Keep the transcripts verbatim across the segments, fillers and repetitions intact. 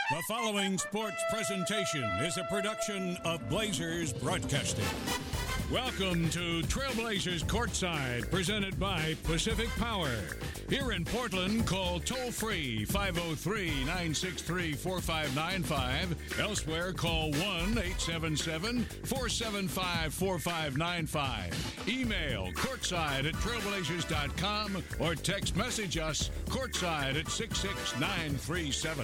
The following sports presentation is a production of Blazers Broadcasting. Welcome to Trailblazers Courtside, presented by Pacific Power. Here in Portland, call toll-free five oh three, nine six three, four five nine five. Elsewhere, call one eight seven seven, four seven five, four five nine five. Email courtside at trailblazers dot com or text message us courtside at six six nine three seven.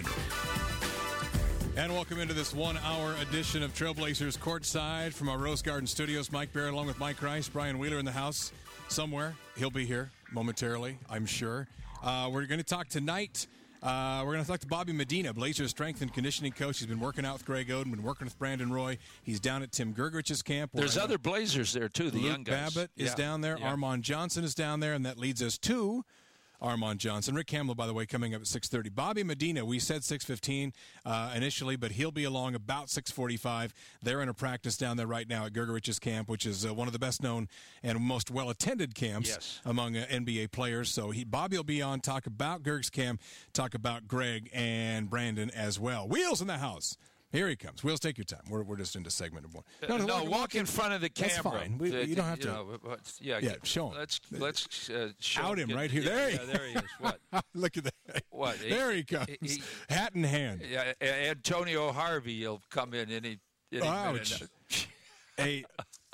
And welcome into this one-hour edition of Trailblazers Courtside from our Rose Garden Studios. Mike Barrett along with Mike Rice, Brian Wheeler in the house somewhere. He'll be here momentarily, I'm sure. Uh, we're going to talk tonight. Uh, we're going to talk to Bobby Medina, Blazers strength and conditioning coach. He's been working out with Greg Oden, been working with Brandon Roy. He's down at Tim Gergerich's camp. There's other Blazers there, too, the Luke young guys. Babbitt is yeah. down there. Yeah. Armand Johnson is down there, and that leads us to Armand Johnson. Rick Hamill, by the way, coming up at six thirty. Bobby Medina, we said six fifteen uh, initially, but he'll be along about six forty-five. They're in a practice down there right now at Gergerich's camp, which is uh, one of the best-known and most well-attended camps yes. among uh, N B A players. So he, Bobby will be on, talk about Gerg's camp, talk about Greg and Brandon as well. Wheels in the house. Here he comes. Wheels, take your time. We're we're just into segment of one. No, no, no walk, walk in front of the camera. That's fine. We, the, you don't have to. You know, yeah, yeah, show him. Let's let's uh, show out him get, right here. Yeah, there, he, yeah, there he is. What? Look at that. What? There he, he comes. He, hat in hand. Yeah, Antonio Harvey will come in any, any Ouch. minute. Hey.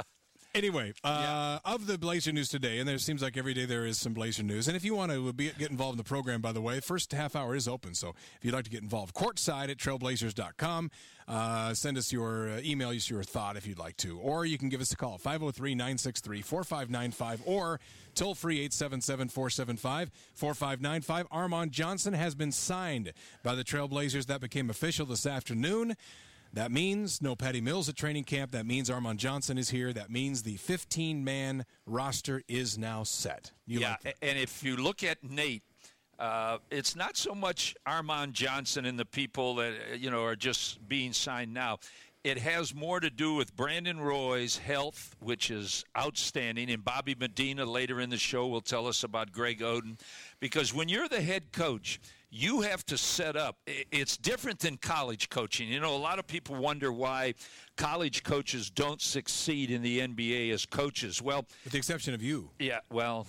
Anyway, uh, yeah. of the Blazer news today, and there seems like every day there is some Blazer news. And if you want to be, get involved in the program, by the way, first half hour is open. So if you'd like to get involved, courtside at trailblazers dot com. Uh, send us your uh, email, us your thought if you'd like to. Or you can give us a call, five oh three, nine six three, four five nine five, or toll free eight seven seven, four seven five, four five nine five. Armand Johnson has been signed by the Trailblazers. That became official this afternoon. That means no Patty Mills at training camp. That means Armand Johnson is here. That means the fifteen-man roster is now set. You yeah, like and if you look at Nate, uh, it's not so much Armand Johnson and the people that, you know, are just being signed now. It has more to do with Brandon Roy's health, which is outstanding, and Bobby Medina later in the show will tell us about Greg Oden. Because when you're the head coach, you have to set up. It's different than college coaching. You know, a lot of people wonder why college coaches don't succeed in the N B A as coaches. Well, with the exception of you. Yeah, well,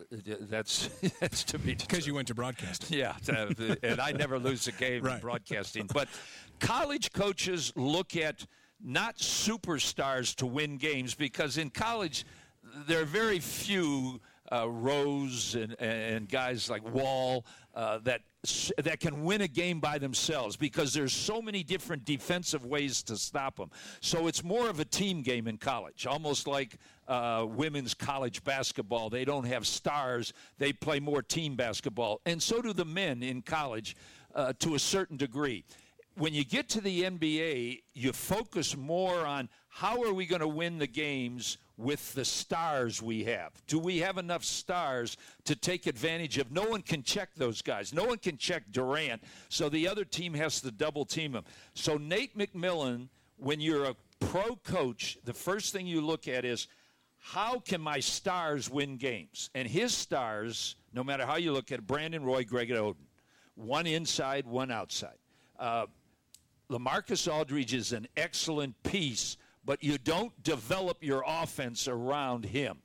that's that's to be because you went to broadcasting. Yeah, and I never lose a game right. in broadcasting. But college coaches look at not superstars to win games, because in college there are very few uh, Rose and, and guys like Wall uh, that that can win a game by themselves, because there's so many different defensive ways to stop them. So it's more of a team game in college, almost like uh, women's college basketball. They don't have stars. They play more team basketball. And so do the men in college uh, to a certain degree. When you get to the N B A, you focus more on how are we going to win the games with the stars we have. Do we have enough stars to take advantage of? No one can check those guys. No one can check Durant, so the other team has to double team him. So Nate McMillan, when you're a pro coach, the first thing you look at is, how can my stars win games? And his stars, no matter how you look at it, Brandon Roy, Greg Oden. One inside, one outside. Uh, LaMarcus Aldridge is an excellent piece, but you don't develop your offense around him.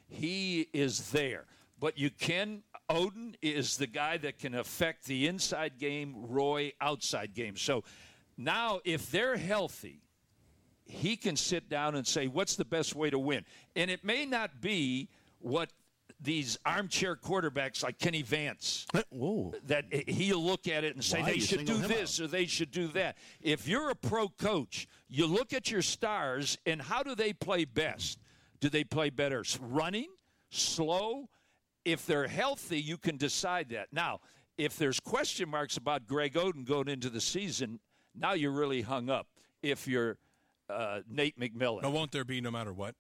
He is there. But you can, Oden is the guy that can affect the inside game, Roy outside game. So now if they're healthy, he can sit down and say, what's the best way to win? And it may not be what these armchair quarterbacks like Kenny Vance, Whoa. that he'll look at it and say Why they should do this out? or they should do that. If you're a pro coach, you look at your stars and how do they play best? Do they play better running, slow? If they're healthy, you can decide that. Now, if there's question marks about Greg Oden going into the season, now you're really hung up if you're uh, Nate McMillan. Now, won't there be no matter what?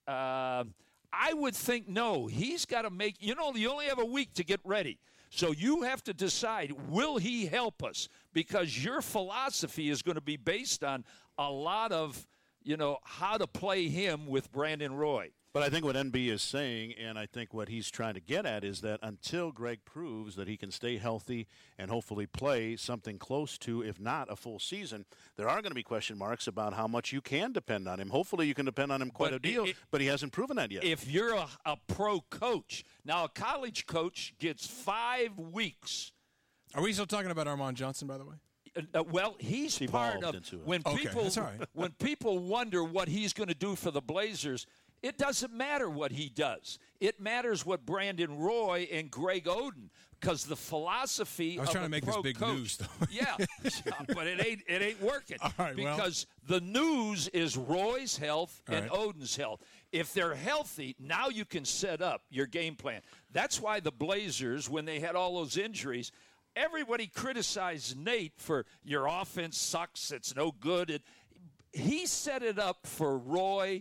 Uh, I would think no. He's got to make, you know, you only have a week to get ready. So you have to decide, will he help us? Because your philosophy is going to be based on a lot of, you know, how to play him with Brandon Roy. But I think what N B is saying, and I think what he's trying to get at, is that until Greg proves that he can stay healthy and hopefully play something close to, if not a full season, there are going to be question marks about how much you can depend on him. Hopefully you can depend on him quite But a deal, it, it, but he hasn't proven that yet. If you're a, a pro coach, now a college coach gets five weeks. Are we still talking about Armand Johnson, by the way? Uh, well, he's part Evolved of into it. when Okay, people that's all right. when people wonder what he's going to do for the Blazers. It doesn't matter what he does. It matters what Brandon Roy and Greg Oden, because the philosophy I was of trying a to make pro this big coach, news, though. yeah, but it ain't it ain't working All right, well. because the news is Roy's health All and right. Oden's health. If they're healthy, now you can set up your game plan. That's why the Blazers, when they had all those injuries, everybody criticized Nate for your offense sucks, it's no good. It, he set it up for Roy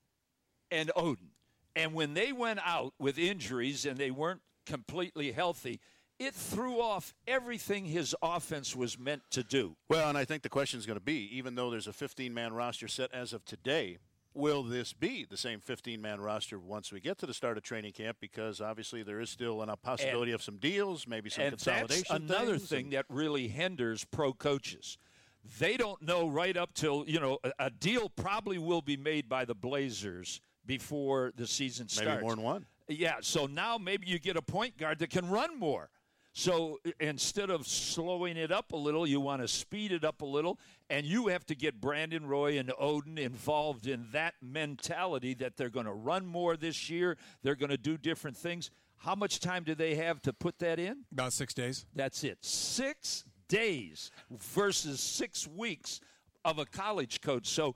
and Oden. And when they went out with injuries and they weren't completely healthy, it threw off everything his offense was meant to do. Well, and I think the question is going to be, even though there's a fifteen-man roster set as of today, will this be the same fifteen-man roster once we get to the start of training camp? Because obviously there is still a possibility And- of some deals, maybe some And consolidation. that's another things, thing and- that really hinders pro coaches. They don't know right up till, you know, a, a deal probably will be made by the Blazers before the season starts. Maybe more than one. Yeah, so now maybe you get a point guard that can run more. So instead of slowing it up a little, you want to speed it up a little, and you have to get Brandon Roy and Oden involved in that mentality that they're going to run more this year, they're going to do different things. How much time do they have to put that in? About six days. That's it. Six days versus six weeks of a college coach. So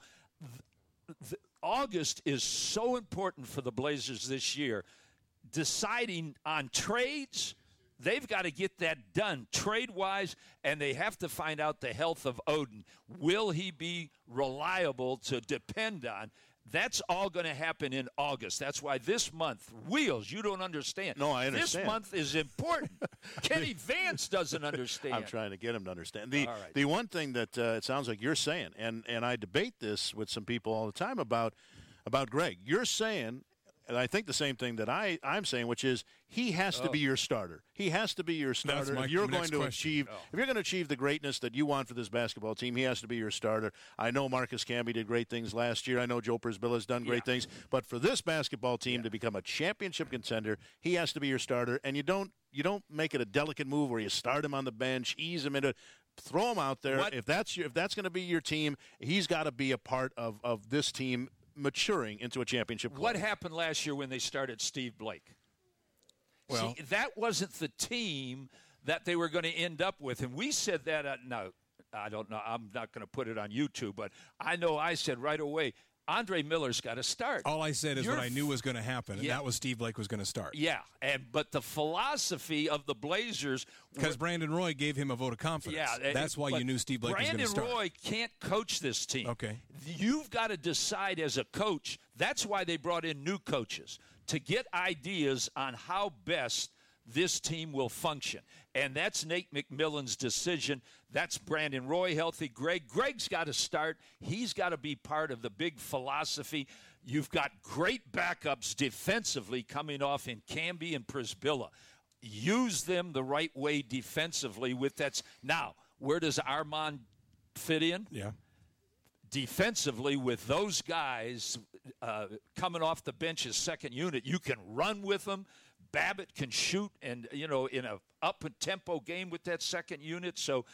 th- th- August is so important for the Blazers this year. Deciding on trades, they've got to get that done trade-wise, and they have to find out the health of Oden. Will he be reliable to depend on? That's all going to happen in August. That's why this month, Wheels, you don't understand. No, I understand. This month is important. Kenny Vance doesn't understand. I'm trying to get him to understand. The All right. the one thing that uh, it sounds like you're saying, and, and I debate this with some people all the time about about Greg. You're saying, and I think the same thing that I, I'm saying, which is he has to Oh. be your starter. He has to be your starter. my If you're next going to question. achieve if you're going to achieve the greatness that you want for this basketball team, he has to be your starter. I know Marcus Camby did great things last year. I know Joe Persbilla has done great Yeah. things. But for this basketball team to become a championship contender, he has to be your starter. And you don't you don't make it a delicate move where you start him on the bench, ease him into throw him out there. What- If that's your, if that's going to be your team, he's got to be a part of, of this team maturing into a championship club. What happened last year when they started Steve Blake? Well- See, that wasn't the team that they were going to end up with. And we said that, uh, no, I don't know. I'm not going to put it on YouTube, but I know I said right away, Andre Miller's got to start. All I said is You're what I knew was going to happen, and Yeah. that was Steve Blake was going to start. Yeah, and but the philosophy of the Blazers Because Brandon Roy gave him a vote of confidence. Yeah, That's why but you knew Steve Blake Brandon was going to start. Roy can't coach this team. Okay. You've got to decide as a coach. That's why they brought in new coaches, to get ideas on how best this team will function. And that's Nate McMillan's decision. That's Brandon Roy healthy. Greg. Greg's got to start. He's got to be part of the big philosophy. You've got great backups defensively coming off in Camby and Persbilla. Use them the right way defensively with that. Now, where does Armand fit in? Yeah. Defensively, with those guys uh, coming off the bench as second unit, you can run with them. Babbitt can shoot, and you know, in a up-tempo game with that second unit. So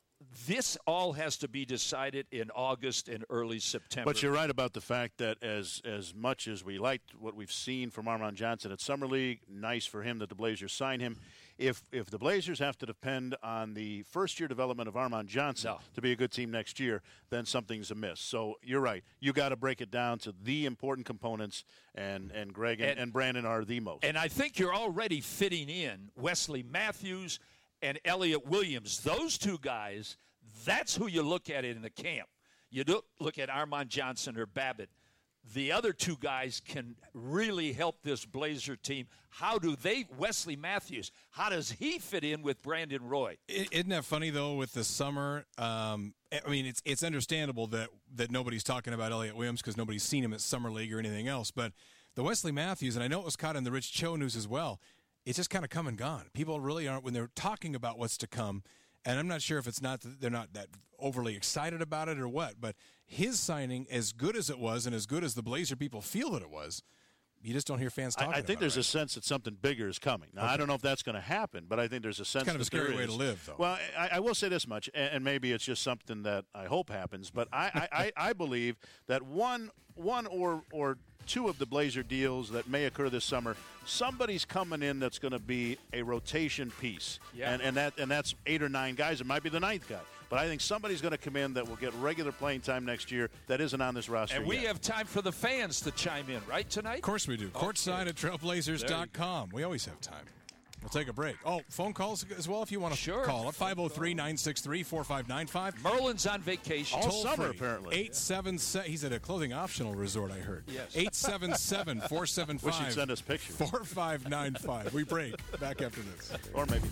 this all has to be decided in August and early September. But you're right about the fact that as as much as we liked what we've seen from Armand Johnson at Summer League, nice for him that the Blazers signed him. If if the Blazers have to depend on the first-year development of Armand Johnson No. to be a good team next year, then something's amiss. So you're right. You got to break it down to the important components, and, and Greg and, And- and Brandon are the most. And I think you're already fitting in Wesley Matthews and Elliot Williams. Those two guys, that's who you look at in the camp. You don't look at Armand Johnson or Babbitt. The other two guys can really help this Blazer team. How do they, Wesley Matthews, how does he fit in with Brandon Roy? I- Isn't that funny though? With the summer, um, I mean, it's it's understandable that that nobody's talking about Elliot Williams because nobody's seen him at summer league or anything else. But the Wesley Matthews, and I know it was caught in the Rich Cho news as well, it's just kind of come and gone. People really aren't, when they're talking about what's to come, and I'm not sure if it's not that they're not that overly excited about it or what, but his signing, as good as it was and as good as the Blazer people feel that it was, you just don't hear fans talking about it. I think about there's it, a sense that something bigger is coming. Now, okay. I don't know if that's going to happen, but I think there's a sense it's kind of that a scary there way is. to live, though. Well, I, I will say this much, and, and maybe it's just something that I hope happens, but I, I, I believe that one one or or two of the Blazer deals that may occur this summer, somebody's coming in that's going to be a rotation piece, yeah. and and that and that's eight or nine guys. It might be the ninth guy. But I think somebody's going to come in that will get regular playing time next year that isn't on this roster And we yet. have time for the fans to chime in, right, tonight? Of course we do. Okay. Courtside at trailblazers dot com. We always have time. We'll take a break. Oh, phone calls as well if you want to sure. call it. five oh three, nine six three, four five nine five. Merlin's on vacation. All Toll summer, free. apparently. eight seven seven, he's at a clothing optional resort, I heard. Yes. eight seven seven, four seven five, Wish you'd send us pictures. four five nine five. We break. Back after this. Or maybe.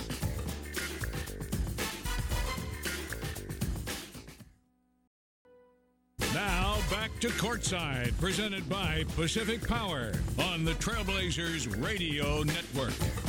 Now back to Courtside, presented by Pacific Power on the Trailblazers Radio Network.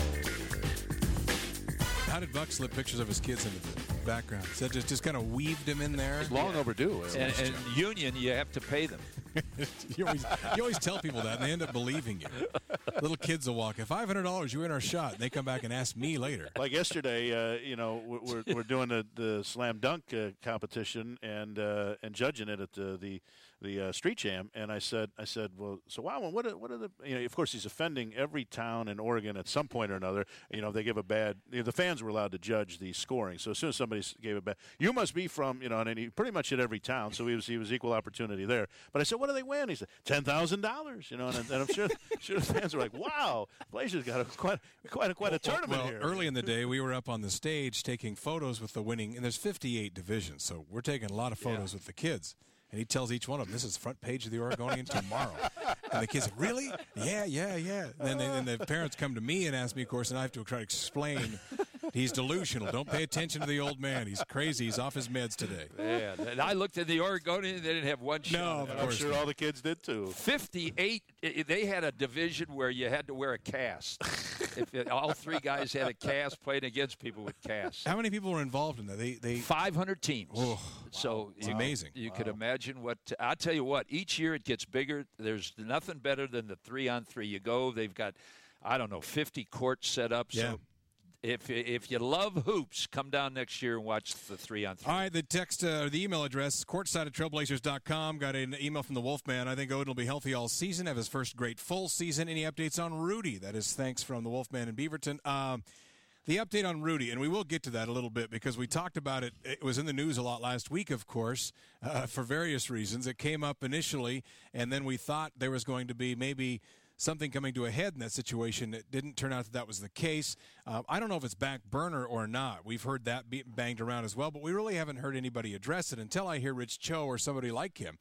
How did Buck slip pictures of his kids into the background? So that just, just kind of weaved him in there? It's long yeah. overdue. And, and Union, you have to pay them. you, always, you always tell people that, and they end up believing you. Little kids will walk in. five hundred dollars, you win our shot. And they come back and ask me later. Like yesterday, uh, you know, we're we're doing the, the slam dunk uh, competition and uh, and judging it at the the, the uh, Street Jam. And I said, I said, well, so wow, what are, what are the, you know, of course he's offending every town in Oregon at some point or another. You know, they give a bad, you know, the fans were allowed to judge the scoring. So as soon as somebody gave a bad, you must be from, you know, and he pretty much hit every town. So he was he was equal opportunity there. But I said, what do they win? He said, ten thousand dollars, you know, and, and I'm sure, sure the fans were like, wow, Blazers got a, quite, quite, a, quite a tournament well, here. Early in the day, we were up on the stage taking photos with the winning, and there's fifty-eight divisions, so we're taking a lot of photos Yeah. with the kids. And he tells each one of them, this is front page of the Oregonian tomorrow. And the kids say, really? Yeah, yeah, yeah. And then, they, then the parents come to me and ask me, of course, and I have to try to explain he's delusional. Don't pay attention to the old man. He's crazy. He's off his meds today. Yeah, and I looked at the Oregonian, they didn't have one shot. No, of I'm course sure not. all the kids did too. fifty-eight, they had a division where you had to wear a cast. if it, all three guys had a cast, playing against people with casts. How many people were involved in that? They, they five hundred teams. Oh, so it's you, amazing. You wow. could imagine what – I'll tell you what, each year it gets bigger. There's nothing better than the three-on-three. You go, they've got, I don't know, fifty courts set up. Yeah. So if if you love hoops, come down next year and watch the three-on-three. All right, the text uh, or the email address, courtside at trailblazers dot com. Got an email from the Wolfman. I think Odin will be healthy all season, have his first great full season. Any updates on Rudy? That is thanks from the Wolfman in Beaverton. Um, the update on Rudy, and we will get to that a little bit because we talked about it. It was in the news a lot last week, of course, uh, for various reasons. It came up initially, and then we thought there was going to be maybe something coming to a head in that situation. It didn't turn out that that was the case. Uh, I don't know if it's back burner or not. We've heard that be banged around as well, but we really haven't heard anybody address it until I hear Rich Cho or somebody like him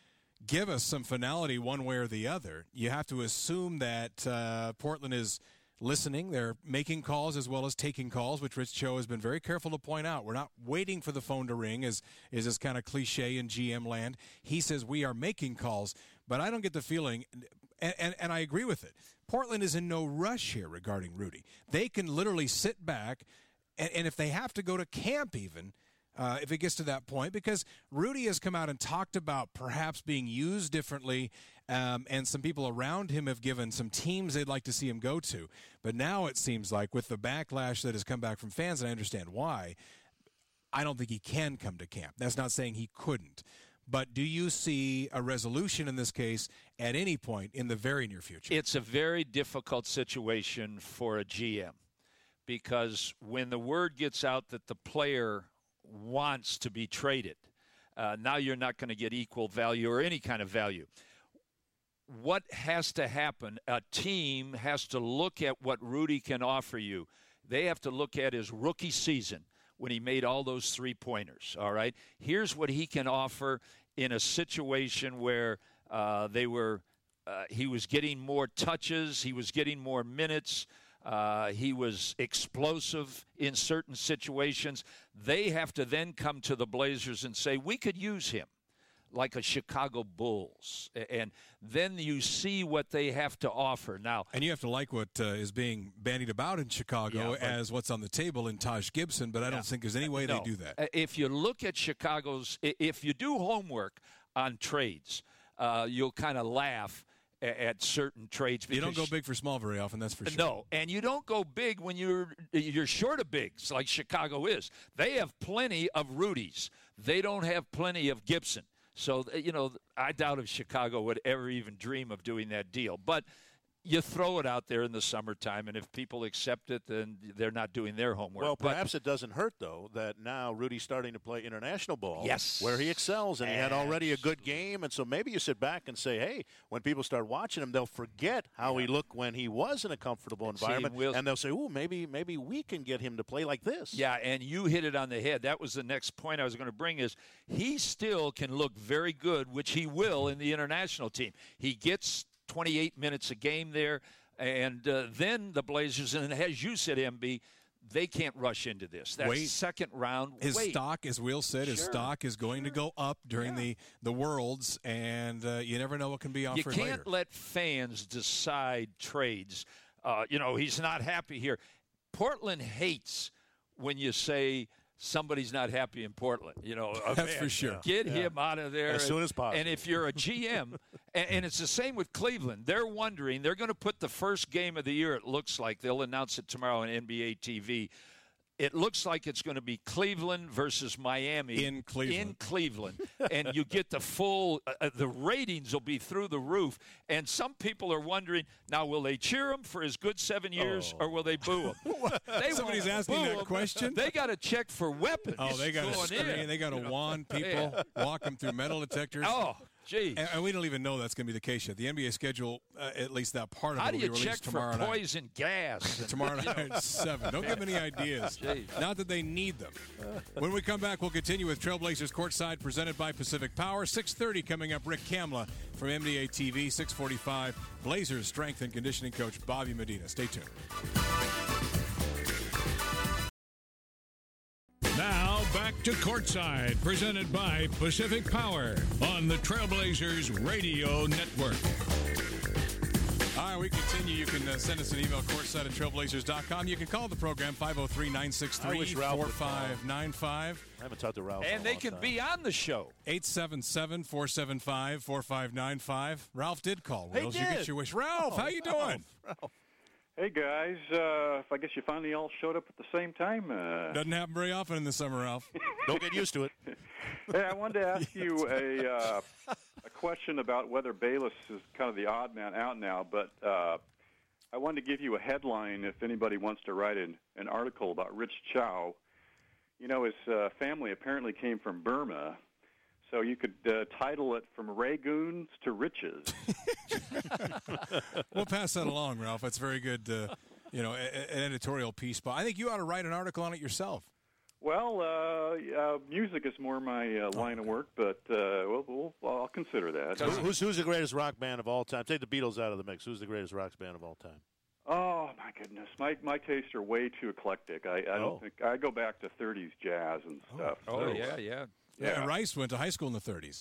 give us some finality one way or the other. You have to assume that uh, Portland is listening. They're making calls as well as taking calls, which Rich Cho has been very careful to point out. We're not waiting for the phone to ring, as is this kind of cliche in G M land. He says we are making calls, but I don't get the feeling, and, and, and I agree with it, Portland is in no rush here regarding Rudy. They can literally sit back, and, and if they have to go to camp even, Uh, if it gets to that point, because Rudy has come out and talked about perhaps being used differently, um, and some people around him have given some teams they'd like to see him go to. But now it seems like with the backlash that has come back from fans, and I understand why, I don't think he can come to camp. That's not saying he couldn't. But do you see a resolution in this case at any point in the very near future? It's a very difficult situation for a G M, because when the word gets out that the player wants to be traded, uh, now you're not going to get equal value or any kind of value. What has to happen? A team has to look at what Rudy can offer you. They have to look at his rookie season when he made all those three-pointers, all right? Here's what he can offer in a situation where uh, they were uh, he was getting more touches, he was getting more minutes, Uh, he was explosive in certain situations. They have to then come to the Blazers and say, we could use him. like a Chicago Bulls, and then you see what they have to offer. Now, and you have to like what uh, is being bandied about in Chicago yeah, as what's on the table in Taj Gibson, but I don't yeah. think there's any way no. they do that. If you look at Chicago's, if you do homework on trades, uh, you'll kind of laugh at certain trades. You don't go big for small very often, that's for sure. No, and you don't go big when you're you're short of bigs like Chicago is. They have plenty of Rudies. They don't have plenty of Gibson. So, you know, I doubt if Chicago would ever even dream of doing that deal. But you throw it out there in the summertime, and if people accept it, then they're not doing their homework. Well, perhaps but, it doesn't hurt, though, that now Rudy's starting to play international ball. Yes. Where he excels, and he had already a good game. And so maybe you sit back and say, hey, when people start watching him, they'll forget how yeah. he looked when he was in a comfortable environment. See, we'll, and they'll say, ooh, maybe, maybe we can get him to play like this. Yeah, and you hit it on the head. That was the next point I was going to bring is he still can look very good, which he will in the international team. He gets twenty-eight minutes a game there, and uh, then the Blazers, and as you said, M B, they can't rush into this. That wait. second round, his wait. stock, as Will said, sure. his stock is going sure. to go up during yeah. the, the Worlds, and uh, you never know what can be offered later. You can't later. let fans decide trades. Uh, you know, he's not happy here. Portland hates when you say somebody's not happy in Portland. You know, that's man, for sure. Get yeah. him out of there as and, soon as possible. And if you're a G M, and, and it's the same with Cleveland, they're wondering. They're going to put the first game of the year. It looks like they'll announce it tomorrow on N B A T V. It looks like it's going to be Cleveland versus Miami in Cleveland. In Cleveland, and you get the full. Uh, the ratings will be through the roof. And some people are wondering now: will they cheer him for his good seven years, oh. or will they boo him? they Somebody's asking that him. question. They got to check for weapons. Oh, they got to screen. They got to wand people, yeah. walk them through metal detectors. Oh. Geez. And, and we don't even know that's going to be the case yet. The N B A schedule, uh, at least that part of How it, will do be you released check tomorrow for night. poison gas? Tomorrow night at seven. Don't give any ideas. Jeez. Not that they need them. When we come back, we'll continue with Trailblazers Courtside, presented by Pacific Power. six thirty coming up. Rick Kamla from N B A T V. six forty-five. Blazers strength and conditioning coach Bobby Medina. Stay tuned. Now back to Courtside, presented by Pacific Power on the Trailblazers Radio Network. All right, we continue. You can uh, send us an email, courtside at trailblazers dot com. You can call the program, five oh three, nine six three, four five nine five. I haven't talked to Ralph. And they can time. be on the show. eight seven seven, four seven five, four five nine five. Ralph did call. He Will did. You get your wish. Ralph, oh, how you Ralph, doing? Ralph. Hey, guys. Uh, I guess you finally all showed up at the same time. Uh... Doesn't happen very often in the summer, Ralph. Don't get used to it. Hey, I wanted to ask you a, uh, a question about whether Bayless is kind of the odd man out now, but uh, I wanted to give you a headline if anybody wants to write an, an article about Rich Chow. You know, his uh, family apparently came from Burma, so you could uh, title it From Ragoons to Riches. We'll pass that along, Ralph. That's very good, uh, you know, a- an editorial piece. But I think you ought to write an article on it yourself. Well, uh, uh, music is more my uh, line of work, but uh, we'll, we'll, I'll consider that. Who's, who's, who's the greatest rock band of all time? Take the Beatles out of the mix. Who's the greatest rock band of all time? Oh my goodness, my my tastes are way too eclectic. I, I Oh. don't think I go back to thirties jazz and stuff. Oh, so, yeah, yeah. Yeah, and Rice went to high school in the thirties.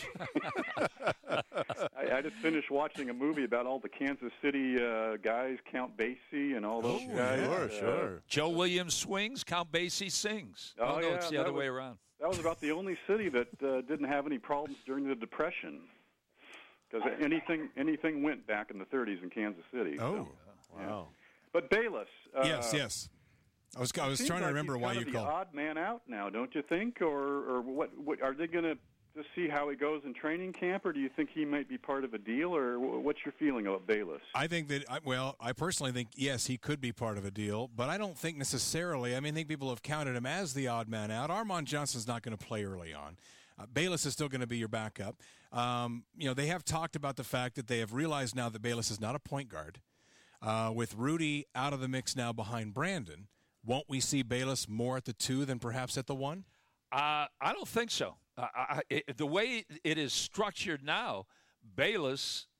I, I just finished watching a movie about all the Kansas City uh, guys, Count Basie and all those Oh, guys. Sure, Uh, sure. Joe Williams swings, Count Basie sings. Oh, no, yeah, it's the that other was- way around. That was about the only city that uh, didn't have any problems during the Depression, because anything anything went back in the thirties in Kansas City. Oh, so, wow. But Bayless. Uh, yes, yes. I was I was seems trying to like remember he's why kind you of the called. odd man out now, don't you think? Or or what? What are they going to just see how he goes in training camp, or do you think he might be part of a deal, or wh- what's your feeling about Bayless? I think that, I, well, I personally think, yes, he could be part of a deal, but I don't think necessarily, I mean, I think people have counted him as the odd man out. Armand Johnson's not going to play early on. Uh, Bayless is still going to be your backup. Um, you know, they have talked about the fact that they have realized now that Bayless is not a point guard. Uh, with Rudy out of the mix now behind Brandon, won't we see Bayless more at the two than perhaps at the one? Uh, I don't think so. Uh, I, it, the way it is structured now, Bayless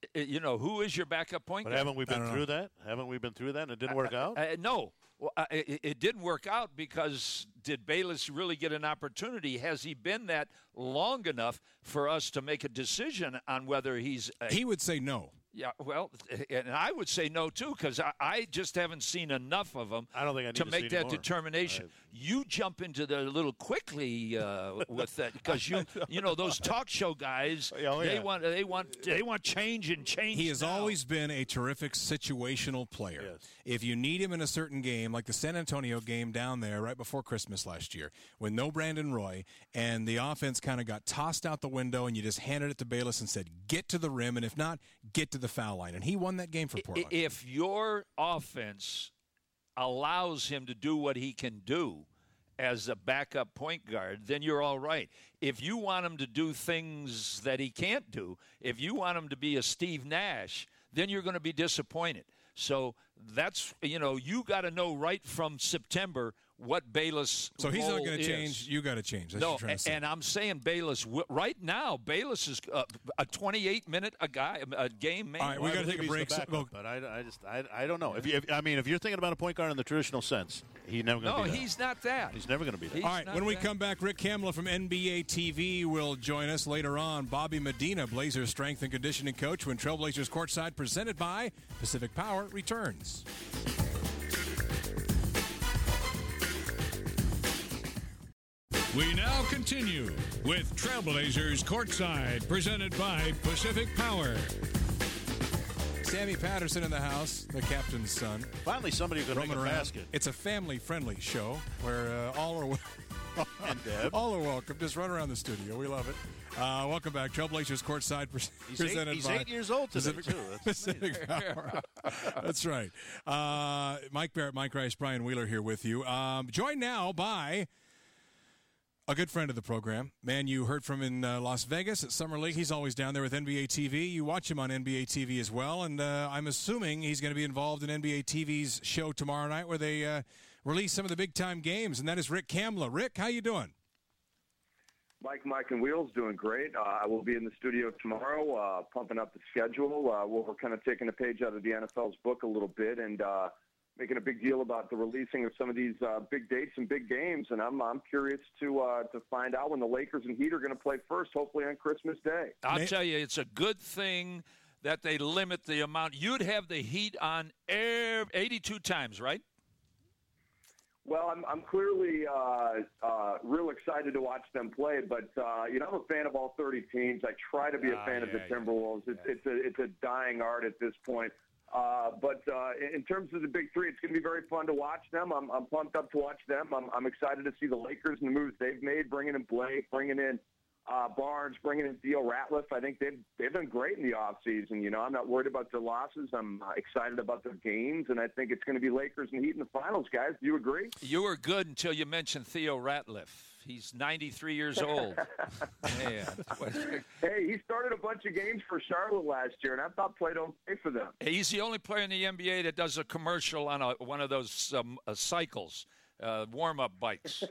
you know, who is your backup point But guard? haven't we been know. through that? Haven't we been through that and it didn't work out? Uh, no. Well, uh, it, it didn't work out because did Bayless really get an opportunity? Has he been that long enough for us to make a decision on whether he's a, He would say no. Yeah, well, and I would say no, too, because I, I just haven't seen enough of him I don't think I need to to make see that any more. determination. I- You jump into the little quickly uh, with that because you you know those talk show guys Oh, they yeah. want they want they want change and change. He has now. always been a terrific situational player. Yes. If you need him in a certain game, like the San Antonio game down there right before Christmas last year, with no Brandon Roy, and the offense kind of got tossed out the window, and you just handed it to Bayless and said, get to the rim, and if not, get to the foul line. And he won that game for Portland. If your offense allows him to do what he can do as a backup point guard, then you're all right. If you want him to do things that he can't do, if you want him to be a Steve Nash, then you're going to be disappointed. So that's, you know, you got to know right from September what Bayless So he's not role going to is. change. You got to change. That's No, what you're trying to say. and I'm saying Bayless w- right now. Bayless is uh, a twenty-eight minute a guy a game man. All right, we Well, I gotta take a believe he's break, the so- backup, but I, I just I, I don't know. If, you, if I mean, if you're thinking about a point guard in the traditional sense, he's never going to no, be that. he's not that. He's never going to be that. He's All right, not when we that. come back, Rick Kamla from N B A T V will join us later on. Bobby Medina, Blazers strength and conditioning coach, when Trailblazers Courtside, presented by Pacific Power, returns. We now continue with Trailblazers Courtside, presented by Pacific Power. Sammy Patterson in the house, the captain's son. Finally, somebody who can make Roaming a around. basket. It's a family-friendly show where uh, all are And Deb. all are welcome. Just run around the studio. We love it. Uh, welcome back, Trailblazers Courtside, pre- He's eight- presented he's by eight years old today, Pacific, too. That's Pacific Power. That's right. Uh, Mike Barrett, Mike Rice, Brian Wheeler here with you. Um, joined now by a good friend of the program, man you heard from in uh, Las Vegas at Summer League. He's always down there with N B A T V. You watch him on N B A T V as well, and uh, I'm assuming he's going to be involved in N B A T V's show tomorrow night where they uh, release some of the big-time games, and that is Rick Kamla. Rick, how you doing? Mike, Mike, and Wheels doing great. Uh, I will be in the studio tomorrow, uh, pumping up the schedule. Uh, we're kind of taking a page out of the N F L's book a little bit and uh, making a big deal about the releasing of some of these uh, big dates and big games. And I'm I'm curious to uh, to find out when the Lakers and Heat are going to play first, hopefully on Christmas Day. I'll May- tell you, it's a good thing that they limit the amount. You'd have the Heat on air eighty-two times, right? Well, I'm, I'm clearly uh, uh, real excited to watch them play, but uh, you know I'm a fan of all thirty teams. I try to be Ah, a fan yeah, of the yeah, Timberwolves. It's, it's a it's a dying art at this point. Uh, but uh, in in terms of the big three, it's going to be very fun to watch them. I'm, I'm pumped up to watch them. I'm, I'm excited to see the Lakers and the moves they've made, bringing in Blake, bringing in uh, Barnes, bringing in Theo Ratliff. I think they've they've been great in the offseason. You know, I'm not worried about their losses. I'm uh, excited about their gains, and I think it's going to be Lakers and Heat in the finals, guys. Do you agree? You were good until you mentioned Theo Ratliff. He's ninety-three years old. Man. Hey, he started a bunch of games for Charlotte last year, and I thought played okay for them. He's the only player in the N B A that does a commercial on a, one of those um, uh, cycles, uh, warm-up bikes.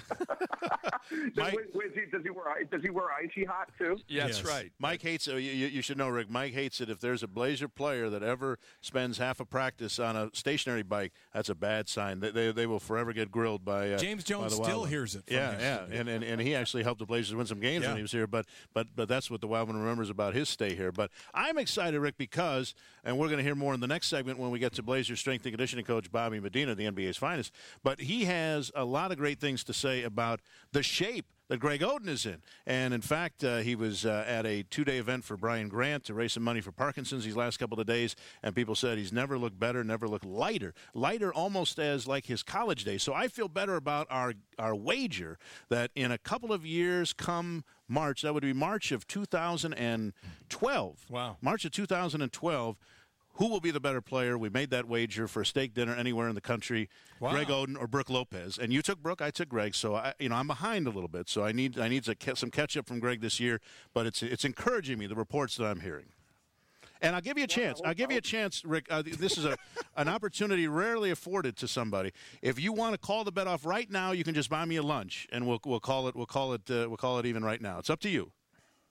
Does, wait, wait, does, he, does he wear does he wear icy hot too? Yeah, that's Yes. right. Mike hates it. You, you should know, Rick. Mike hates it if there's a Blazer player that ever spends half a practice on a stationary bike. That's a bad sign. They they, they will forever get grilled by uh, James by Jones the still Wild hears it from Yeah, his yeah, studio. and, and and he actually helped the Blazers win some games Yeah. when he was here. But but but that's what the Wildman remembers about his stay here. But I'm excited, Rick, because and we're going to hear more in the next segment when we get to Blazers strength and conditioning coach Bobby Medina, the N B A's finest. But he has a lot of great things to say about the shape that Greg Oden is in. And, in fact, uh, he was uh, at a two-day event for Brian Grant to raise some money for Parkinson's these last couple of days, and people said he's never looked better, never looked lighter. Lighter almost as like his college days. So I feel better about our, our wager that in a couple of years come March, that would be March of two thousand twelve. Wow. March of two thousand twelve. Who will be the better player? We made that wager for a steak dinner anywhere in the country. Wow. Greg Oden or Brooke Lopez. And you took Brooke, I took Greg. So I, you know, I'm behind a little bit. So I need I need to ca- some catch up from Greg this year. But it's it's encouraging me, the reports that I'm hearing. And I'll give you a chance. I'll give you a chance, Rick. Uh, this is a an opportunity rarely afforded to somebody. If you want to call the bet off right now, you can just buy me a lunch, and we'll we'll call it we'll call it uh, we'll call it even right now. It's up to you.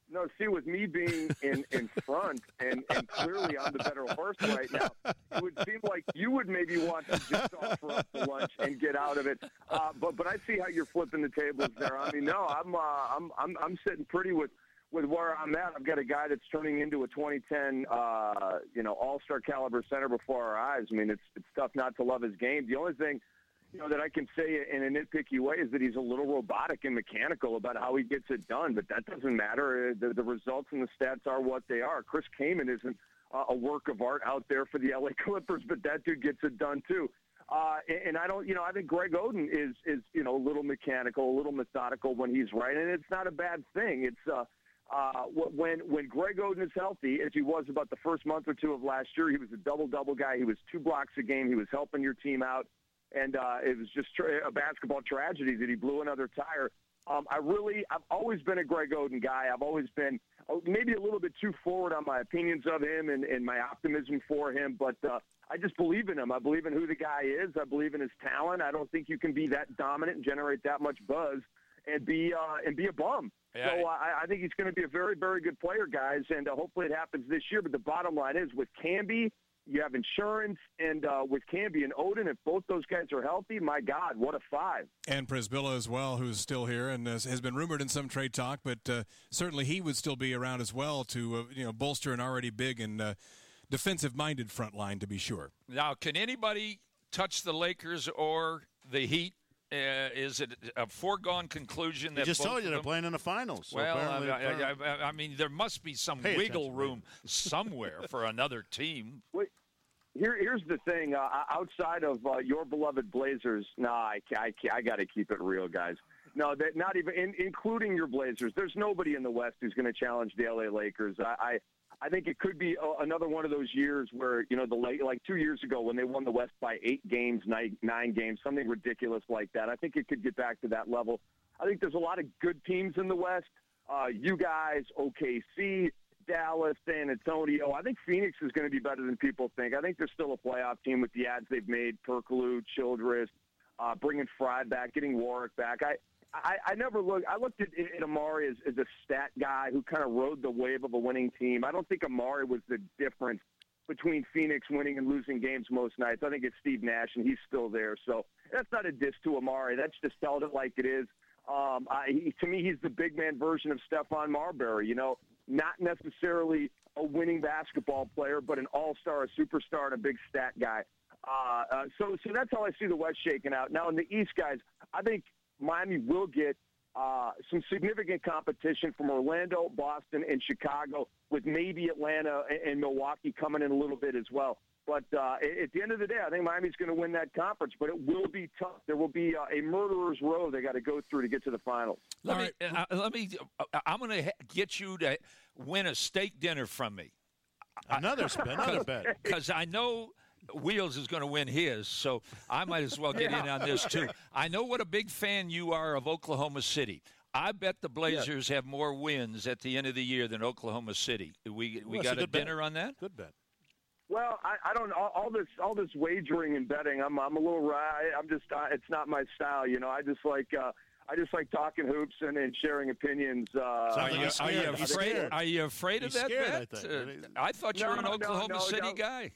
No, see, with me being in, in front and, and clearly I'm the better horse right now, it would seem like you would maybe want to just offer up the lunch and get out of it. Uh, but but I see how you're flipping the tables there. I mean, no, I'm uh, I'm I'm I'm sitting pretty with, with where I'm at. I've got a guy that's turning into a twenty ten uh, you know all-star caliber center before our eyes. I mean, it's it's tough not to love his game. The only thing, you know, that I can say in a nitpicky way is that he's a little robotic and mechanical about how he gets it done, but that doesn't matter. The, the results and the stats are what they are. Chris Kaman isn't uh, a work of art out there for the L A Clippers, but that dude gets it done too. Uh, and, and I don't, you know, I think Greg Oden is, is, you know, a little mechanical, a little methodical when he's right, and it's not a bad thing. It's, uh, uh, when, when Greg Oden is healthy, as he was about the first month or two of last year, he was a double-double guy. He was two blocks a game. He was helping your team out. And uh, it was just tra- a basketball tragedy that he blew another tire. Um, I really, I've always been a Greg Oden guy. I've always been oh, maybe a little bit too forward on my opinions of him and, and my optimism for him. But uh, I just believe in him. I believe in who the guy is. I believe in his talent. I don't think you can be that dominant and generate that much buzz and be uh, and be a bum. Yeah. So uh, I, I think he's going to be a very, very good player, guys. And uh, hopefully it happens this year. But the bottom line is with Camby, you have insurance, and uh, with Camby and Oden, if both those guys are healthy, my God, what a five. And Przybilla as well, who's still here and uh, has been rumored in some trade talk, but uh, certainly he would still be around as well to uh, you know bolster an already big and uh, defensive-minded front line, to be sure. Now, can anybody touch the Lakers or the Heat? Uh, is it a foregone conclusion that I just both told you of they're them... playing in the finals? So well, I, apparently, I, I, I mean, there must be some Pay wiggle attention, room somewhere for another team. Wait. Here, here's the thing. Uh, outside of uh, your beloved Blazers, nah, I, I, I got to keep it real, guys. No, that not even in, including your Blazers. There's nobody in the West who's going to challenge the L A Lakers. I, I, I think it could be a, another one of those years where you know the like two years ago when they won the West by eight games, nine, nine games, something ridiculous like that. I think it could get back to that level. I think there's a lot of good teams in the West. Uh, you guys, O K C. Dallas, San Antonio. I think Phoenix is going to be better than people think. I think they're still a playoff team with the ads they've made, Perkelu, Childress, uh, bringing Fry back, getting Warwick back. I, I, I never look. I looked at, at Amari as, as a stat guy who kind of rode the wave of a winning team. I don't think Amari was the difference between Phoenix winning and losing games most nights. I think it's Steve Nash, and he's still there. So that's not a diss to Amari. That's just telling it like it is. Um, I, he, to me, he's the big man version of Stephon Marbury, you know. Not necessarily a winning basketball player, but an all-star, a superstar, and a big stat guy. Uh, uh, so, so that's how I see the West shaking out. Now, in the East, guys, I think Miami will get uh, some significant competition from Orlando, Boston, and Chicago, with maybe Atlanta and, and Milwaukee coming in a little bit as well. But uh, at the end of the day, I think Miami's going to win that conference, but it will be tough. There will be uh, a murderer's row they got to go through to get to the finals. Let me, uh, let me. Uh, I'm going to get you to win a steak dinner from me. Another spin, another bet. Because I know Wheels is going to win his, so I might as well get yeah. in on this too. I know what a big fan you are of Oklahoma City. I bet the Blazers yes. have more wins at the end of the year than Oklahoma City. We we well, got a, a dinner bet. on that? Good bet. Well, I, I don't all, all this all this wagering and betting. I'm I'm a little I, I'm just uh, it's not my style. You know, I just like uh, I just like talking hoops and, and sharing opinions. Uh, are, you, are you afraid? Are you afraid of He's that scared, bet? I, uh, I thought you no, were an Oklahoma no, no, City no. guy.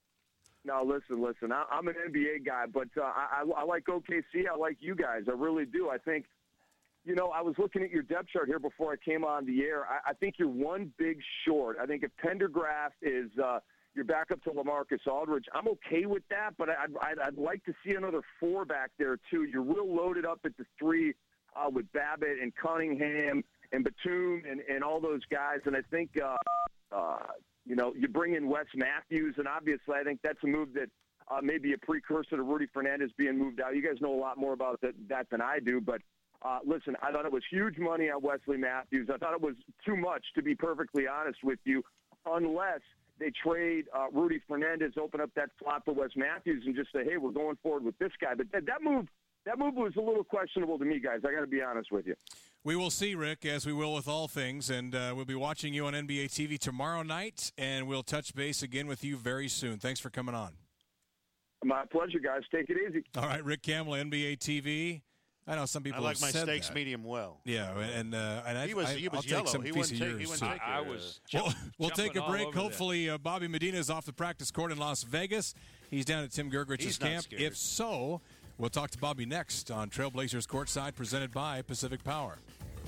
No, listen, listen. I, I'm an N B A guy, but uh, I, I like O K C. I like you guys. I really do. I think. You know, I was looking at your depth chart here before I came on the air. I, I think you're one big short. I think if Pendergraft is uh, your backup to LaMarcus Aldridge, I'm okay with that, but I'd, I'd, I'd like to see another four back there, too. You're real loaded up at the three uh, with Babbitt and Cunningham and Batum and, and all those guys, and I think, uh, uh, you know, you bring in Wes Matthews, and obviously I think that's a move that uh, may be a precursor to Rudy Fernandez being moved out. You guys know a lot more about that, that than I do, but Uh, listen, I thought it was huge money on Wesley Matthews. I thought it was too much, to be perfectly honest with you, unless they trade uh, Rudy Fernandez, open up that slot for Wes Matthews, and just say, hey, we're going forward with this guy. But that, that move that move was a little questionable to me, guys. I got to be honest with you. We will see, Rick, as we will with all things, and uh, we'll be watching you on N B A T V tomorrow night, and we'll touch base again with you very soon. Thanks for coming on. My pleasure, guys. Take it easy. All right, Rick Campbell, N B A T V. I know some people I like have my said steaks that. medium well. Yeah, and uh, and I, He was- I, he was I'll yellow. take some He piece wouldn't of take- he yours. wouldn't too. take I your, was We'll, jump, we'll take a jumping all break. over that. Hopefully, uh, Bobby Medina is off the practice court in Las Vegas. He's down at Tim Gergrich's He's not camp. scared. If so, we'll talk to Bobby next on Trailblazers Courtside, presented by Pacific Power.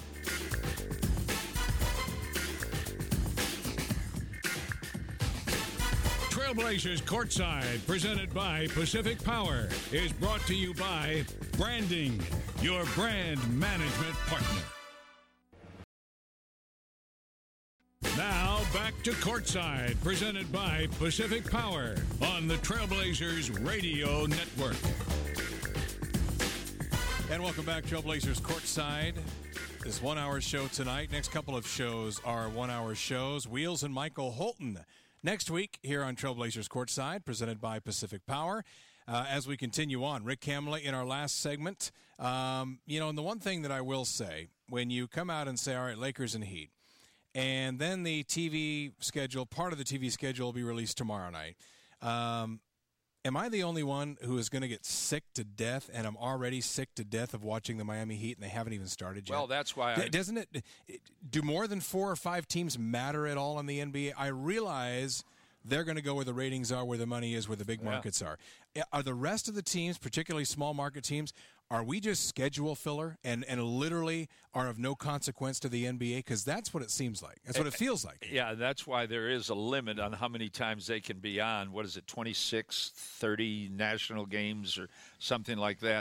Trailblazers Courtside, presented by Pacific Power, is brought to you by Branding, your brand management partner. Now back to Courtside, presented by Pacific Power on the Trailblazers Radio Network. And welcome back, Trailblazers Courtside. This one-hour show tonight. Next couple of shows are one-hour shows. Wheels and Michael Holton next week here on Trailblazers Courtside, presented by Pacific Power. Uh, as we continue on, Rick Kamla in our last segment. Um, you know, and the one thing that I will say, when you come out and say, all right, Lakers and Heat, and then the T V schedule, part of the T V schedule will be released tomorrow night. Um, am I the only one who is going to get sick to death, and I'm already sick to death of watching the Miami Heat, and they haven't even started yet? Well, that's why I... D- Doesn't it, do more than four or five teams matter at all in the N B A? I realize they're going to go where the ratings are, where the money is, where the big Yeah. markets are. Are the rest of the teams, particularly small market teams, are we just schedule filler and, and literally are of no consequence to the N B A? Because that's what it seems like. That's what it feels like. Yeah, that's why there is a limit on how many times they can be on. What is it, twenty-six, thirty national games or something like that?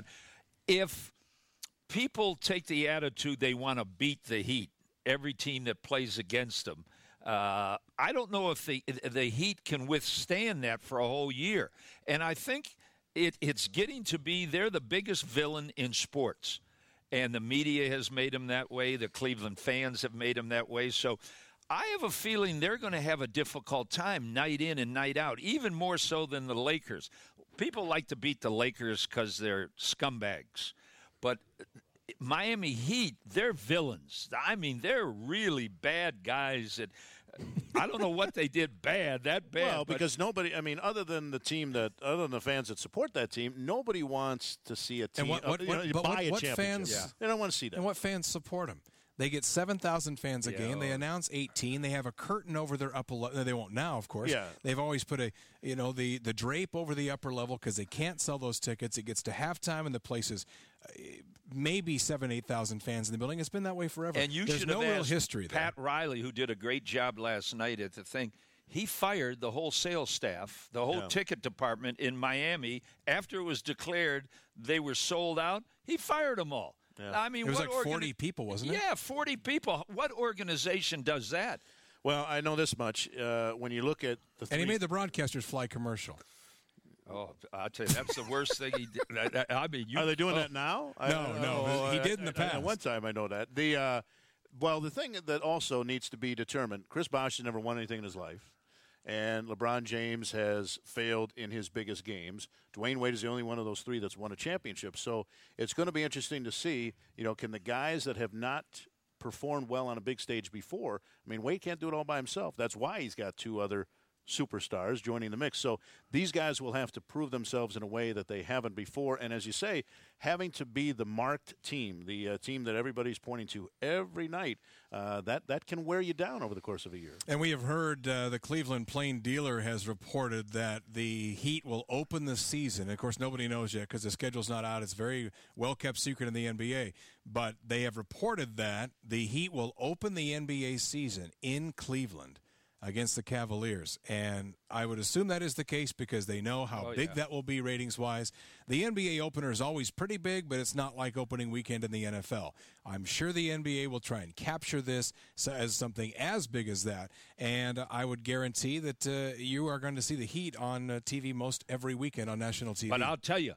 If people take the attitude they want to beat the Heat, every team that plays against them, uh, I don't know if the the Heat can withstand that for a whole year. And I think it, it's getting to be they're the biggest villain in sports. And the media has made them that way. The Cleveland fans have made them that way. So I have a feeling they're going to have a difficult time night in and night out, even more so than the Lakers. People like to beat the Lakers because they're scumbags. But Miami Heat, they're villains. I mean, they're really bad guys that I don't know what they did bad, that bad. Well, but- because nobody, I mean, other than the team that, other than the fans that support that team, nobody wants to see a team And what- uh, what- you know, what- but buy what- a what championship. fans- Yeah. They don't want to see that. And what fans support them? They get seven thousand fans a Yeah. game. They announce eighteen. They have a curtain over their upper level. They won't now, of course. Yeah. They've always put a, you know, the, the drape over the upper level because they can't sell those tickets. It gets to halftime and the place is uh, maybe seven, eight thousand fans in the building. It's been that way forever. And you There's should no have real asked history there. Pat Riley, who did a great job last night at the thing. He fired the whole sales staff, the whole Yeah. ticket department in Miami after it was declared they were sold out. He fired them all. Yeah. I mean, It was what like organi- forty people, wasn't it? Yeah, forty people. What organization does that? Well, I know this much. Uh, when you look at the three, And he made the broadcasters fly commercial. Oh, I'll tell you, that's the worst thing he did. I, I mean, you, are they doing oh, that now? I- No, I- no, oh, he I- did in the I- I- past. One time I know that. The uh, well, the thing that also needs to be determined. Chris Bosh has never won anything in his life. And LeBron James has failed in his biggest games. Dwayne Wade is the only one of those three that's won a championship. So it's going to be interesting to see, you know, can the guys that have not performed well on a big stage before, I mean, Wade can't do it all by himself. That's why he's got two other superstars joining the mix. So these guys will have to prove themselves in a way that they haven't before. And as you say, having to be the marked team, the uh, team that everybody's pointing to every night, uh, that, that can wear you down over the course of a year. And we have heard uh, the Cleveland Plain Dealer has reported that the Heat will open the season. Of course, nobody knows yet because the schedule's not out. It's a very well-kept secret in the N B A. But they have reported that the Heat will open the N B A season in Cleveland against the Cavaliers. And I would assume that is the case because they know how Oh, big yeah. that will be ratings-wise. The N B A opener is always pretty big, but it's not like opening weekend in the N F L. I'm sure the N B A will try and capture this so- as something as big as that. And I would guarantee that uh, you are going to see the Heat on uh, T V most every weekend on national T V. But I'll tell you,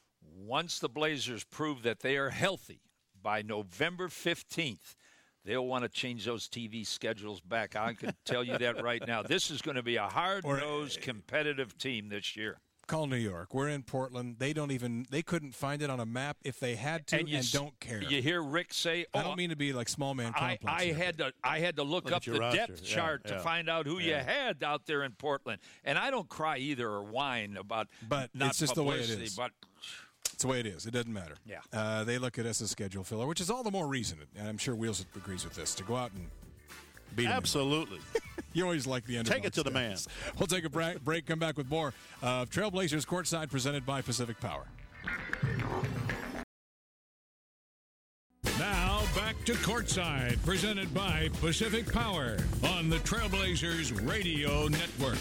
once the Blazers prove that they are healthy by November fifteenth, they'll want to change those T V schedules back. I can tell you that right now. This is going to be a hard-nosed, competitive team this year. Call New York. We're in Portland. They don't even, they couldn't find it on a map if they had to and, you, s- don't care. You hear Rick say, oh, I don't mean to be like small man I, complex I here, had to I had to look, Look up at your the roster. depth Yeah, chart yeah. to find out who you Yeah. had out there in Portland. And I don't cry either or whine about But not it's just the way it publicity, is. But It's the way it is. It doesn't matter. Yeah. Uh, they look at us as schedule filler, which is all the more reason, and I'm sure Wheels agrees with this, to go out and beat them. Absolutely. You always like the underdog. Take it to the man. We'll take a break, break, come back with more of Trailblazers Courtside presented by Pacific Power. Now back to Courtside, presented by Pacific Power on the Trailblazers Radio Network.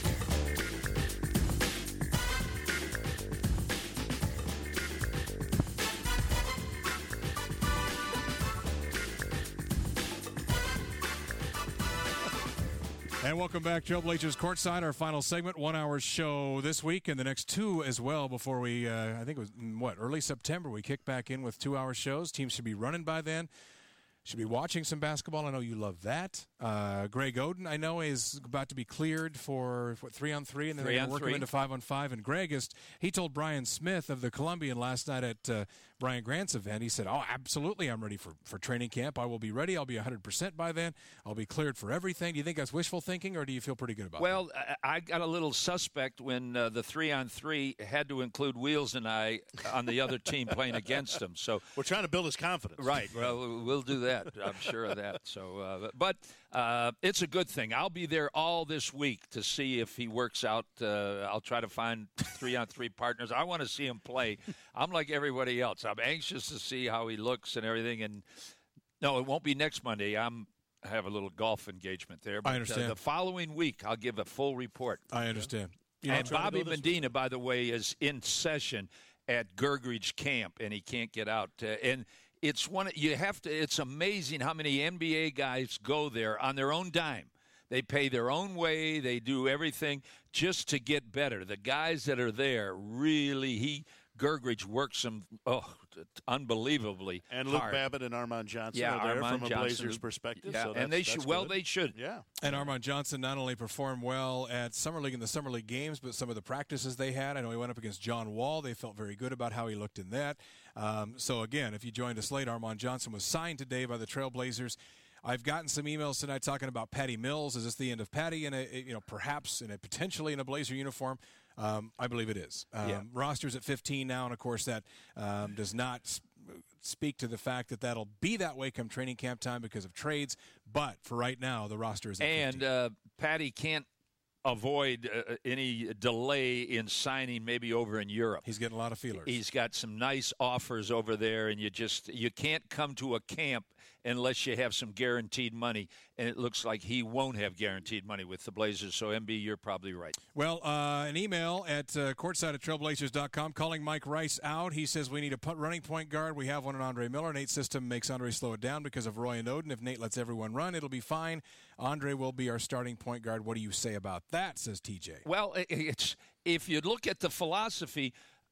And welcome back, Trailblazers Courtside, our final segment, one-hour show this week, and the next two as well before we, uh, I think it was, what, early September, we kick back in with two-hour shows. Teams should be running by then. Should be watching some basketball. I know you love that. Uh, Greg Oden, I know, is about to be cleared for, what, three-on-three, and then Three they're on going to work three. him into five-on-five. And Greg, is, he told Brian Smith of the Columbian last night at uh, Brian Grant's event, he said, oh, absolutely, I'm ready for, for training camp. I will be ready. I'll be one hundred percent by then. I'll be cleared for everything. Do you think that's wishful thinking, or do you feel pretty good about Well, I I got a little suspect when uh, the three-on-three had to include Wheels and I on the other team playing against him. So We're trying to build his confidence. Right. Well, we'll do that. I'm sure of that. So, uh, but uh, it's a good thing. I'll be there all this week to see if he works out. Uh, I'll try to find three-on-three partners. I want to see him play. I'm like everybody else. I'm anxious to see how he looks and everything. And no, it won't be next Monday. I'm I have a little golf engagement there. But, I understand. Uh, the following week, I'll give a full report. it? I understand. You know, And trying to Bobby build this- Medina, by the way, is in session at Gergridge Camp, and he can't get out. Uh, and it's one you have to. It's amazing how many N B A guys go there on their own dime. They pay their own way. They do everything just to get better. The guys that are there really, he Gergridge works them oh unbelievably And Luke hard. Babbitt and Armand Johnson Yeah, are there Armand from a Johnson. Blazers perspective. Yeah, so that's, and they that's should. Well, good. they should. Yeah. And Armand Johnson not only performed well at Summer League and the Summer League games, but some of the practices they had. I know he went up against John Wall. They felt very good about how he looked in that. Um, so, again, if you joined us late, Armand Johnson was signed today by the Trailblazers. I've gotten some emails tonight talking about Patty Mills. Is this the end of Patty in a, you know, perhaps in a potentially in a Blazer uniform? Um, I believe it is. Um, Yeah. Roster's at fifteen now, and of course that um, does not s- speak to the fact that that'll be that way come training camp time because of trades. But for right now, the roster is at And fifteen. uh, Patty can't avoid uh, any delay in signing maybe over in Europe. He's getting a lot of feelers. He's got some nice offers over there, and you just you can't come to a camp unless you have some guaranteed money, and it looks like he won't have guaranteed money with the Blazers. So, M B, you're probably right. Well, uh, an email at uh, courtside at trailblazers dot com calling Mike Rice out. He says we need a punt running point guard. We have one in Andre Miller. Nate's system makes Andre slow it down because of Roy and Oden. If Nate lets everyone run, it'll be fine. Andre will be our starting point guard. What do you say about that, says T J? Well, it- it's if you look at the philosophy,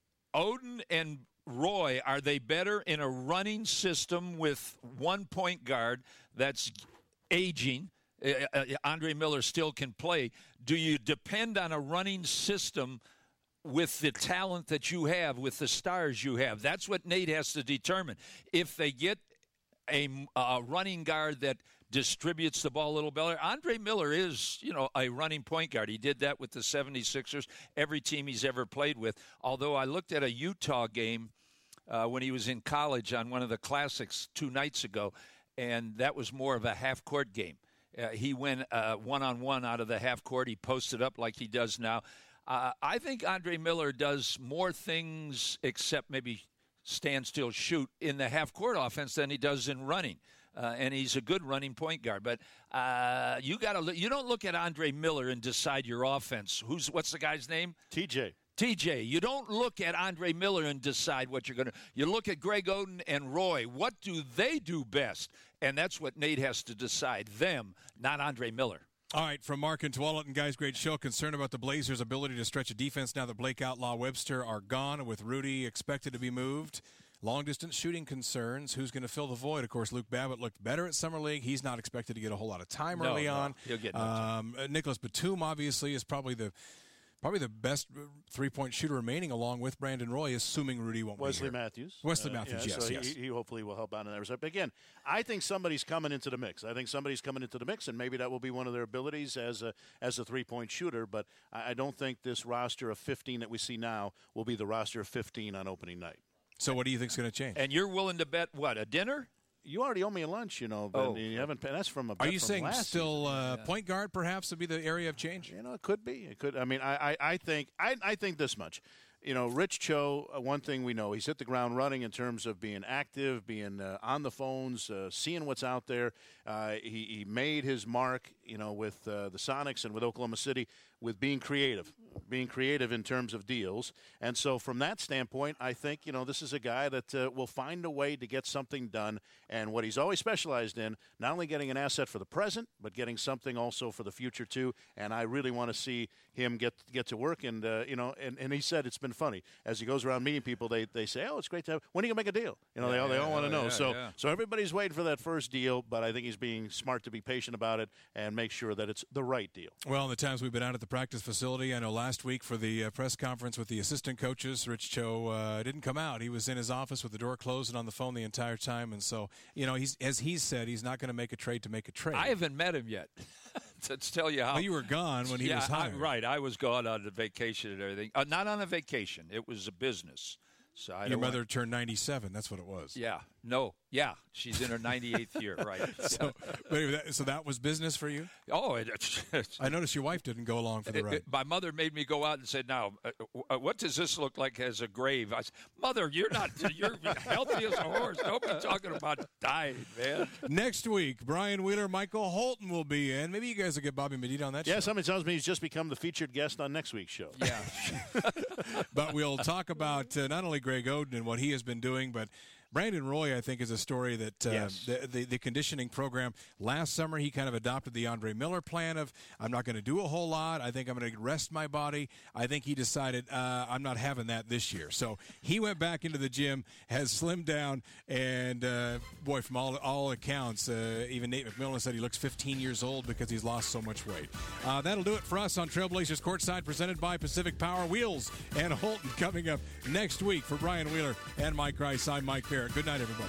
Oden and Roy, are they better in a running system with one point guard that's aging? Uh, uh, Andre Miller still can play. Do you depend on a running system with the talent that you have, with the stars you have? That's what Nate has to determine. If they get a, a running guard that distributes the ball a little better. Andre Miller is, you know, a running point guard. He did that with the seventy-sixers, every team he's ever played with. Although I looked at a Utah game uh, when he was in college on one of the classics two nights ago, and that was more of a half-court game. Uh, he went uh, one-on-one out of the half court. He posted up like he does now. Uh, I think Andre Miller does more things except maybe stand still, shoot in the half-court offense than he does in running. Uh, and he's a good running point guard, but uh, you got to you don't look at Andre Miller and decide your offense. Who's what's the guy's name? T J. T J. You don't look at Andre Miller and decide what you're going to. You look at Greg Oden and Roy. What do they do best? And that's what Nate has to decide. Them, not Andre Miller. All right, from Mark and Tualatin, and guys, great show. Concerned about the Blazers' ability to stretch a defense now that Blake Outlaw Webster are gone, with Rudy expected to be moved. Long-distance shooting concerns. Who's going to fill the void? Of course, Luke Babbitt looked better at Summer League. He's not expected to get a whole lot of time No, early no, on. he'll get no time. Um, uh, Nicholas Batum, obviously, is probably the probably the best three-point shooter remaining, along with Brandon Roy, assuming Rudy won't Wesley be here. Matthews. Wesley Uh, Matthews, yeah, yes, so yes. He, he hopefully will help out in that respect. But again, I think somebody's coming into the mix. I think somebody's coming into the mix, and maybe that will be one of their abilities as a as a three-point shooter. But I, I don't think this roster of fifteen that we see now will be the roster of fifteen on opening night. So what do you think's going to change? And you're willing to bet, what, a dinner? You already owe me a lunch, you know. But Oh. you haven't. That's from a. Are you from saying last still season. uh, point guard perhaps would be the area of change? You know, it could be. It could. I mean, I, I, I think I, I think this much. You know, Rich Cho, uh, one thing we know, he's hit the ground running in terms of being active, being uh, on the phones, uh, seeing what's out there. Uh, he, he made his mark, you know, with uh, the Sonics and with Oklahoma City with being creative, being creative in terms of deals. And so from that standpoint, I think, you know, this is a guy that uh, will find a way to get something done. And what he's always specialized in, not only getting an asset for the present, but getting something also for the future, too. And I really want to see him get get to work. And, uh, you know, and, and he said it's been funny. As he goes around meeting people, they, they say, oh, it's great to have – when are you going to make a deal? You know, Yeah, they all, they all yeah, want to know. yeah, so, yeah. so everybody's waiting for that first deal, but I think he's being smart to be patient about it and make sure that it's the right deal. Well, in the times we've been out at the practice facility, I know last week for the uh, press conference with the assistant coaches, Rich Cho uh, didn't come out. He was in his office with the door closed and on the phone the entire time. And so, you know, he's as he said, he's not going to make a trade to make a trade. I haven't met him yet. to tell you how. Well, you were gone when he yeah, was hired. I, right. I was gone on a vacation and everything. Uh, not on a vacation. It was a business. So I Your don't mother want, turned ninety-seven. That's what it was. Yeah. No. Yeah. She's in her ninety-eighth year. Right. So, but anyway, that, so that was business for you? Oh, it, it's, I noticed your wife didn't go along for the it, ride. it, my mother made me go out and said, "Now, uh, uh, what does this look like as a grave?" I said, "Mother, you're not. You're healthy as a horse. Don't be talking about dying, man." Next week, Brian Wheeler, Michael Holton will be in. Maybe you guys will get Bobby Medina on that Yeah, show. somebody tells me he's just become the featured guest on next week's show. Yeah. But we'll talk about uh, not only Greg Oden and what he has been doing, but Brandon Roy, I think, is a story that uh, Yes. the, the the conditioning program last summer, he kind of adopted the Andre Miller plan of, I'm not going to do a whole lot. I think I'm going to rest my body. I think he decided uh, I'm not having that this year. So he went back into the gym, has slimmed down, and uh, boy, from all all accounts, uh, even Nate McMillan said he looks fifteen years old because he's lost so much weight. Uh, that'll do it for us on Trailblazers Courtside, presented by Pacific Power. Wheels and Holton coming up next week. For Brian Wheeler and Mike Rice, I'm Mike Barrett. Good night, everybody.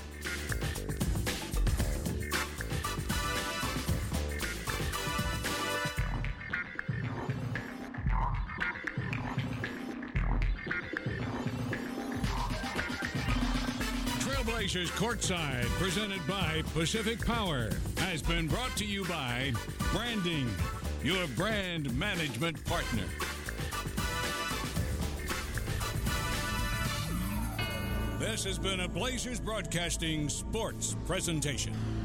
Trailblazers Courtside, presented by Pacific Power, has been brought to you by Branding, your brand management partner. This has been a Blazers Broadcasting sports presentation.